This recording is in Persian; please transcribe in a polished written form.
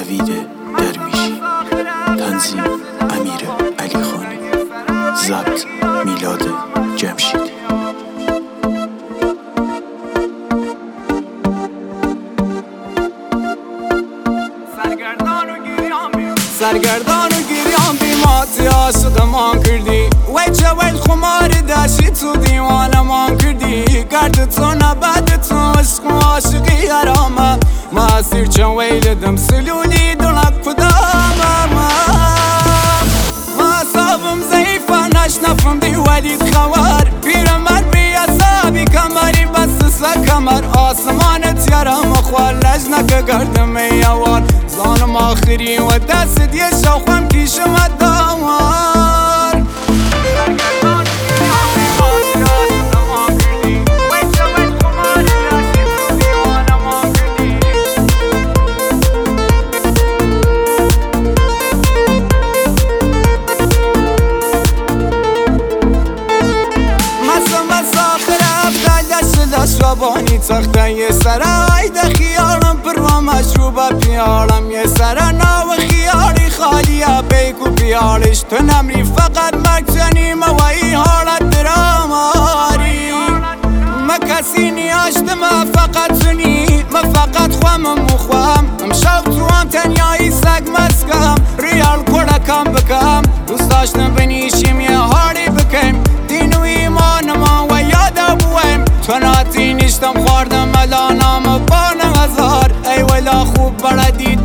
نوید درویشی، تنظیم امیر علی خانی، ضبط میلاد جمشید. سرگردان و گریان بیماتی عاشقمان کردی وی چویل خمار داشتی تو دیوانمان کردی گرد تو نبد تو عشق و عاشقی حرامه ما اسیر چویل دم سلولی دلک کدامه ما صابم ضعیفه نشنفم دی ولید خوار پیرمر بی اصابی کمری بس سکمر آسمانت یارم خوال لجنک گردم یوار ظالم آخری و دست دیه شوخم کیشم دامار شبانی تخته یه سره عید خیالم پر و مشروبه پیالم یه سره ناو خیالی خالیه بیگو پیالش تو نمری فقط مکتنیم و ای حالت دراماری ما کسی نیاشتم فقط تونی ما فقط خوامم مخوام امشب تو هم تنیایی سگ مسکم ریال کلکم بکم دوست داشتم بنیشیم یه هاری بکیم دین و ایمانم و یاد بویم تو ناتی نیشتم خوردم الانم بانم هزار ای ولا خوب بردید